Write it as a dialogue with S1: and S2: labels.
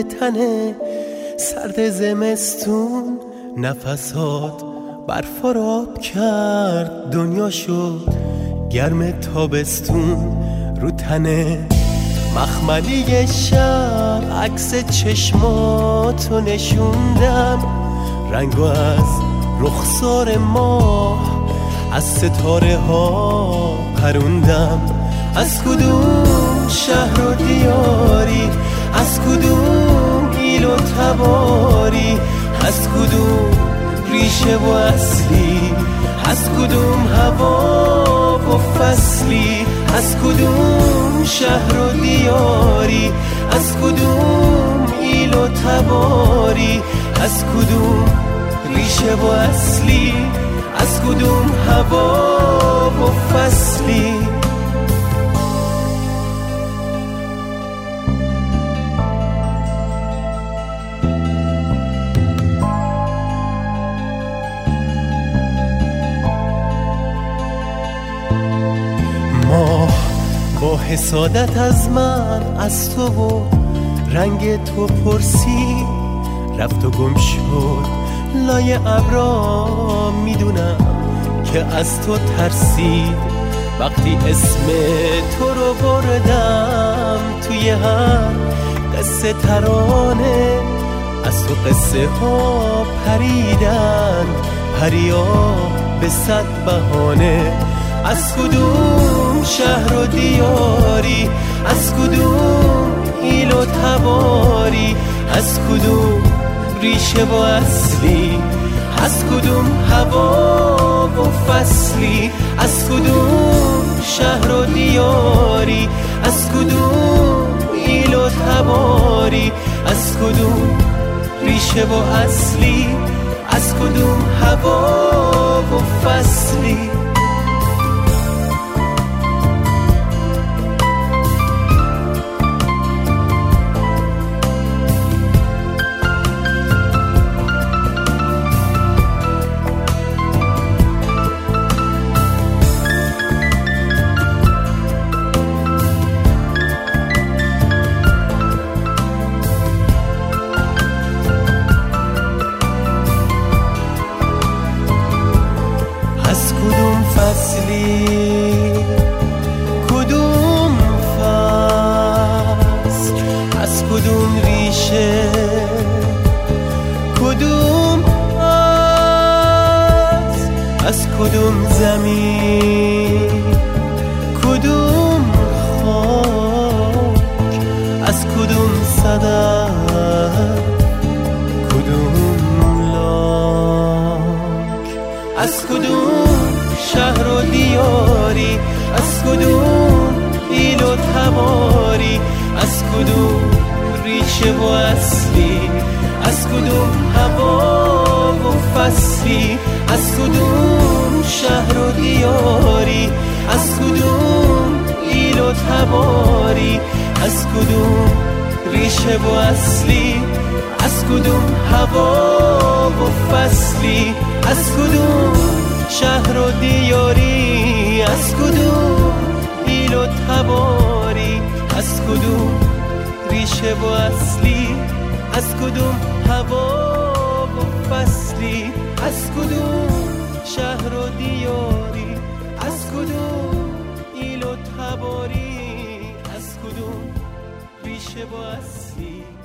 S1: به تنه، سرد زمستون نفسات برف آب کرد، دنیا شد گرم تابستون رو تنه. مخملی شب عکس چشماتو نشوندم، رنگو از رخسار ماه از ستاره ها پروندم. از کدوم شهر و دیاری، از کدوم ایل و تباری، از کدوم ریشه و اصلی، از کدوم هوا و فصلی، از کدوم شهر و دیاری، از کدوم ایل و تباری، از کدوم ریشه و اصلی، از کدوم هوا و فصلی. ماه با حسادت از من، از تو و رنگ تو پرسی، رفت و گم شد لای ابرا. میدونم که از تو ترسید وقتی اسم تو رو بردم توی هر قصه ترانه. از تو قصه ها پریدن پریا به 100 بهانه. از کدوم شهر و دیاری، از کدوم ایل و تباری، از کدوم ریشه و اصلی، از کدوم هوا و فصلی، از کدوم شهر و دیاری، از کدوم ایل و تباری، از کدوم ریشه و اصلی، از کدوم هوا و فصلی. از کدوم فصلی، کدوم فصل، از کدوم ریشه، کدوم از کدوم زمین، کدوم خاک، از کدوم صدف، کدوم لاک، از کدوم شهر و دیاری، از کدوم ایل و تباری، از کدوم ریشه و اصلی، از کدوم هوا و فصلی، از کدوم شهر و دیاری، از کدوم ایل و تباری، از کدوم ریشه و اصلی، از کدوم هوا و فصلی، از کدوم شهر و دیاری، از کدوم ایل و تباری، از کدوم ریشه و اصلی، از کدوم هوا و فصلی، از کدوم شهر و دیاری، از کدوم ایل و تباری، از کدوم ریشه و اصلی.